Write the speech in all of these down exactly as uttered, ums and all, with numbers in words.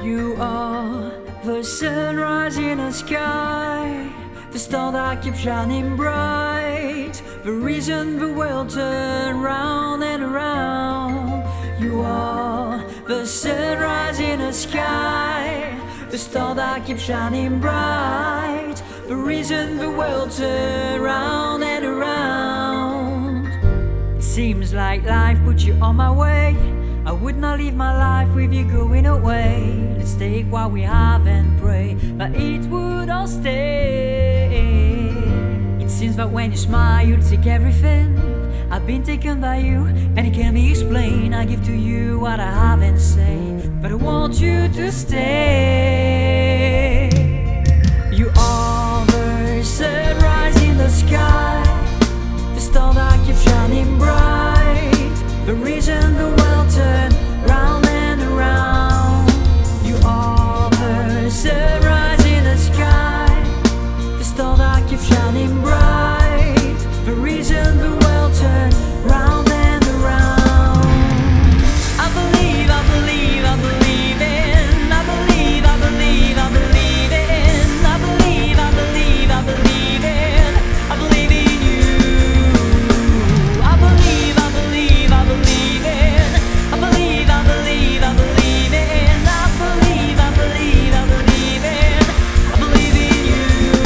You are the sunrise in the sky, the star that keeps shining bright, the reason the world turns round and around. You are the sunrise in the sky, the star that keeps shining bright, the reason the world turns round and around. It seems like life put you on my way. I would not live my life with you going away. Let's take what we have and pray that it would all stay. It seems that when you smile, you take everything. I've been taken by you, and it can't be explained. I give to you what I haven't said, but I want you to stay. You are the sunrise in the sky, the star that keeps shining bright, the reason the world turns round and around. You are the sunrise in the sky, the star that keeps shining bright, the reason the world turns round and around. I believe, I believe, I believe in. I believe, I believe, I believe in. I believe, I believe, I believe in. I believe in you. I believe, I believe, I believe in. I believe, I believe, I believe in. I believe, I believe, I believe in. I believe in you.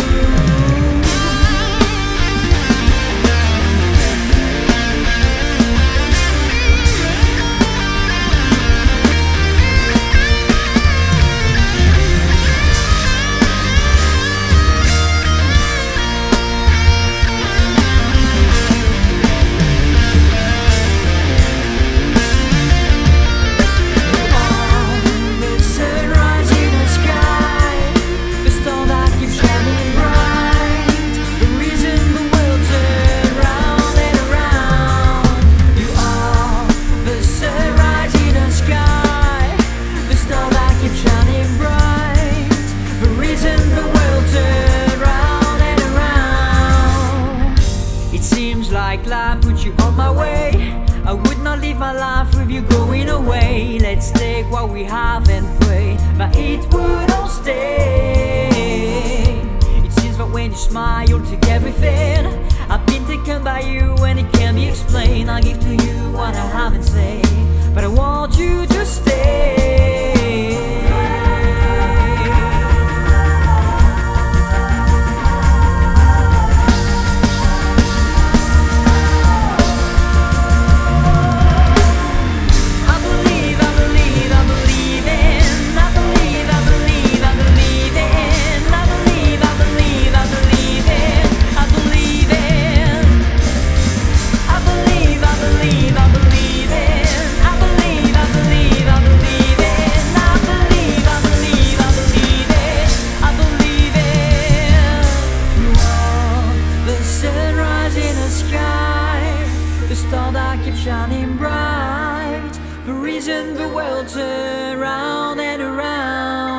Like life put you on my way. I would not live my life with you going away. Let's take what we have and pray that it would all stay. It seems that when you smile, you'll take everything. I've been taken by you, and it can't be explained. I give to you what I haven't said, but I want you to stay. The star that keeps shining bright, the reason the world turns round and around.